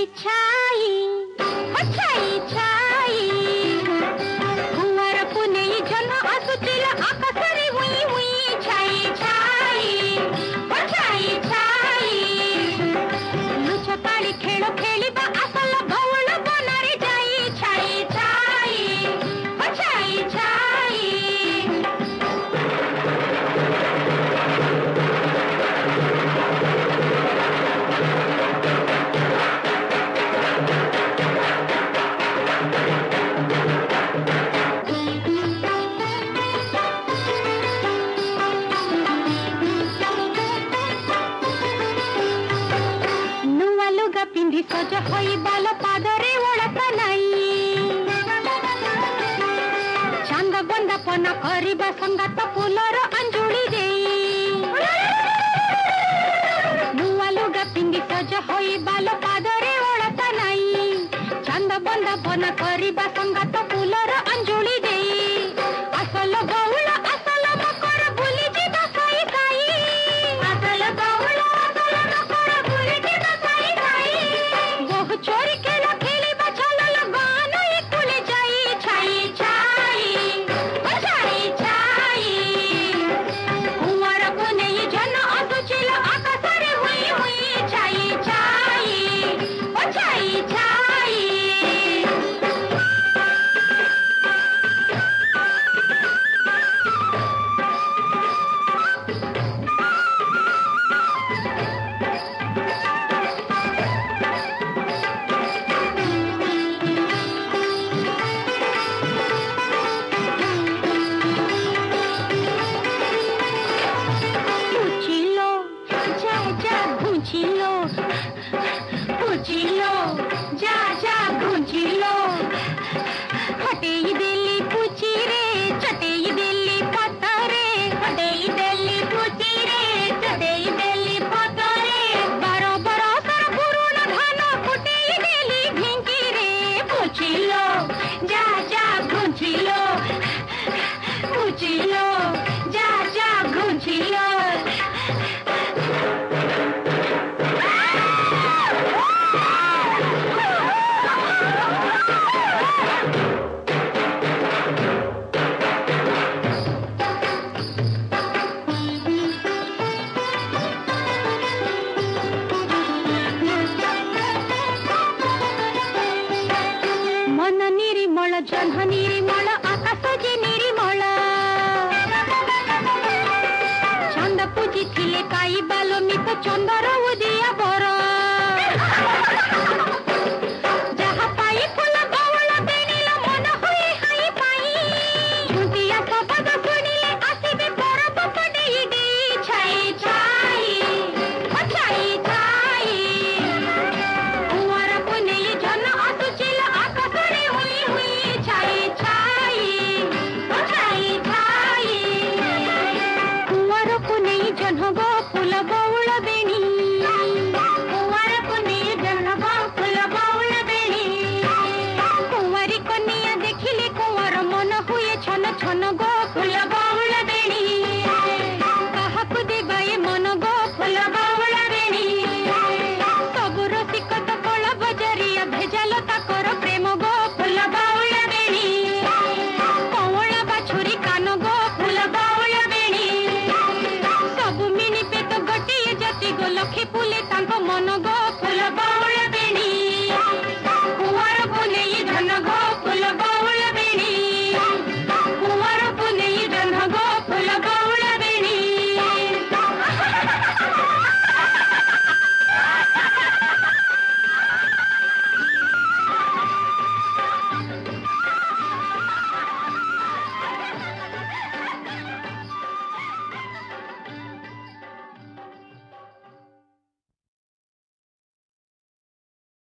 छाई छाई छाई कुंवर पुनेई जन आसुचिल आकाशरे हुई हुई छाई छाई छाई लुचकाली खेल खेलिबा असल भौल बनारे जाई छाई छाई छाई पिंधी सज होई बाल पादरे ओळता नाही चांद बंदापन करिबा संगात फुलर अंजुली देई नुआ लुगा पिंधी सज होई बाल पादरे ओळता नाही चांद बंदापन करिबा संगात फुलर अंजुली देई असल गौळ असल मकर भुली जिबा साई साई असल गौळ असल मकर भुली जिबा साई साई बहु चोरी खेला खेली बचल लगान इकुले जाई छाई छाई छाई कुंवर पुनेई जन आसुचिल आकाशरे हुई हुई छाई छाई छाई पूछिलो जा जा पूछिलो हटेई दिल्ली पूछी रे चटेई दिल्ली पतरे हटेई दिल्ली पूछी रे चटेई दिल्ली पतरे बारो बारो सर पुरुण धान फुटेई दिल्ली ढिंकी रे पूछिलो जा जा पूछिलो जा जा पूछिलो मन निरिमल जन्ह निरिमल आकाश जे निरिमल चंद पूजी थिले काई बालोमित चंदर उदिया बर जहा पाई फूल गवल बेणील मन हुए हाई पाई झुंटिया शब्द सुनिले आसिबे परब पडेई देई छाई छाई छाई कुंवर पुनेई जन आसुचिल आकाशरे हुई हुई छाई छाई कुंवर पुनेई जन गो फूल बौल बेणी कुंवर पुनेई जन गो फूल बौल बेणी कुंवरी कन्या देखिले कुंवर मन हुए छन छन गो फूल बौल बेणी काहाकु देबाए मन गो फूल बौल बेणी सबु रसिक तो कल बजारिया भेजाल ताकर प्रेम गो फूल बौल बेणी कौला बाछुरी कान गो फूल बौल बेणी सबु मिनी पेट गोटे जाति गो लखी फुले तांको मन गो फूल बौल